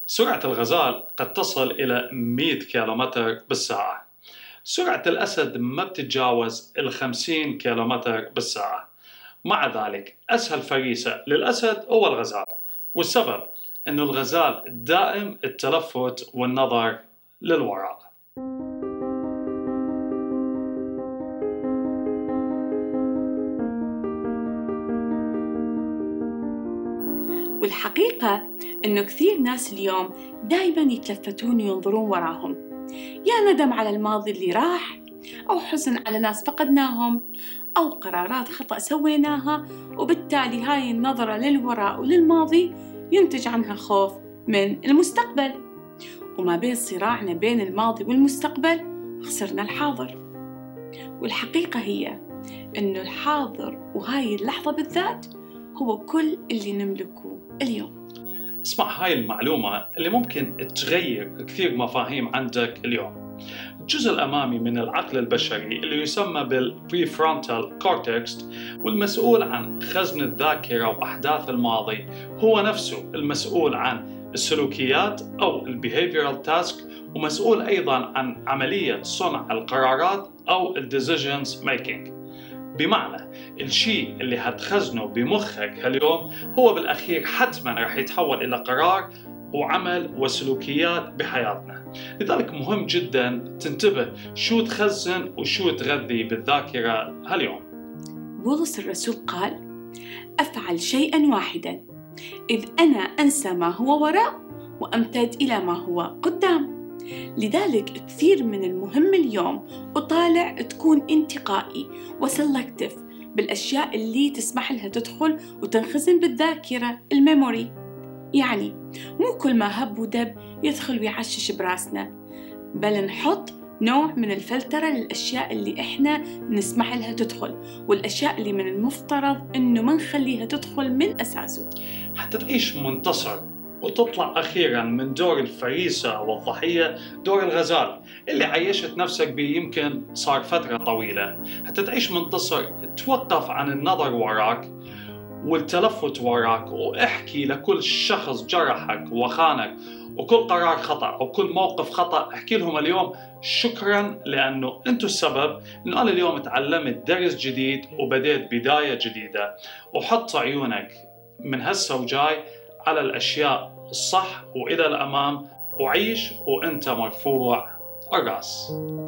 سرعة الغزال قد تصل إلى 100 كيلومتر بالساعة. سرعة الأسد ما بتتجاوز 50 كيلومتر بالساعة. مع ذلك أسهل فريسة للأسد هو الغزال، والسبب أنه الغزال دائم التلفت والنظر للوراء. والحقيقة إنه كثير ناس اليوم دايماً يتلفتون وينظرون وراهم، يا ندم على الماضي اللي راح، أو حزن على ناس فقدناهم، أو قرارات خطأ سويناها، وبالتالي هاي النظرة للوراء وللماضي ينتج عنها خوف من المستقبل. وما بين صراعنا بين الماضي والمستقبل خسرنا الحاضر. والحقيقة هي إنه الحاضر وهاي اللحظة بالذات هو كل اللي نملكه اليوم. اسمع هاي المعلومة اللي ممكن تغير كثير مفاهيم عندك اليوم. الجزء الأمامي من العقل البشري اللي يسمى بالبريفرونتال كورتكس والمسؤول عن خزن الذاكرة وأحداث الماضي هو نفسه المسؤول عن السلوكيات أو البيهيفيرال تاسك، ومسؤول أيضاً عن عملية صنع القرارات أو الديسيجنز ميكينج. بمعنى الشيء اللي هتخزنه بمخك هاليوم هو بالأخير حتماً رح يتحول إلى قرار وعمل وسلوكيات بحياتنا. لذلك مهم جداً تنتبه شو تخزن وشو تغذي بالذاكرة هاليوم. بولس الرسول قال: أفعل شيئاً واحداً، إذ أنا أنسى ما هو وراء وأمتد إلى ما هو قدام. لذلك كثير من المهم اليوم أطالع تكون انتقائي وسلكتيف بالأشياء اللي تسمح لها تدخل وتنخزن بالذاكرة، الميموري. يعني مو كل ما هب ودب يدخل ويعشش براسنا، بل نحط نوع من الفلترة للأشياء اللي إحنا نسمح لها تدخل، والأشياء اللي من المفترض إنه ما نخليها تدخل من أساسه، حتى تعيش منتصر وتطلع أخيراً من دور الفريسة والضحية دور الغزال اللي عيشت نفسك بيه يمكن صار فترة طويلة. حتى تعيش منتصر توقف عن النظر وراك والتلفت وراك، واحكي لكل شخص جرحك وخانك وكل قرار خطأ أو كل موقف خطأ، احكي لهم اليوم شكراً لأنه أنتوا السبب أنه أنا اليوم تعلمت درس جديد وبديت بداية جديدة. وحط عيونك من هسه وجاي على الأشياء الصح وإلى الأمام، وعيش وأنت مرفوع الرأس.